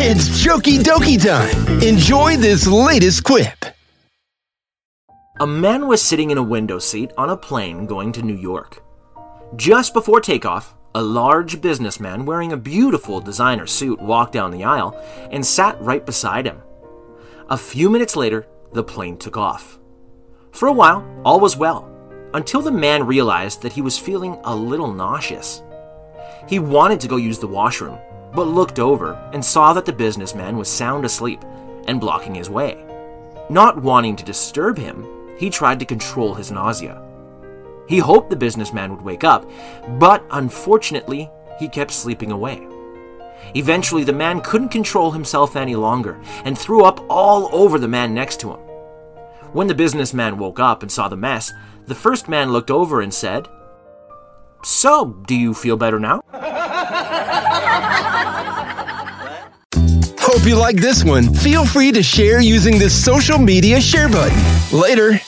It's Jokey Dokey time. Enjoy this latest quip. A man was sitting in a window seat on a plane going to New York. Just before takeoff, a large businessman wearing a beautiful designer suit walked down the aisle and sat right beside him. A few minutes later, the plane took off. For a while, all was well, until the man realized that he was feeling a little nauseous. He wanted to go use the washroom, but looked over and saw that the businessman was sound asleep and blocking his way. Not wanting to disturb him, he tried to control his nausea. He hoped the businessman would wake up, but unfortunately, he kept sleeping away. Eventually, the man couldn't control himself any longer and threw up all over the man next to him. When the businessman woke up and saw the mess, the first man looked over and said, "So, do you feel better now?" Hope you like this one. Feel free to share using the social media share button. Later.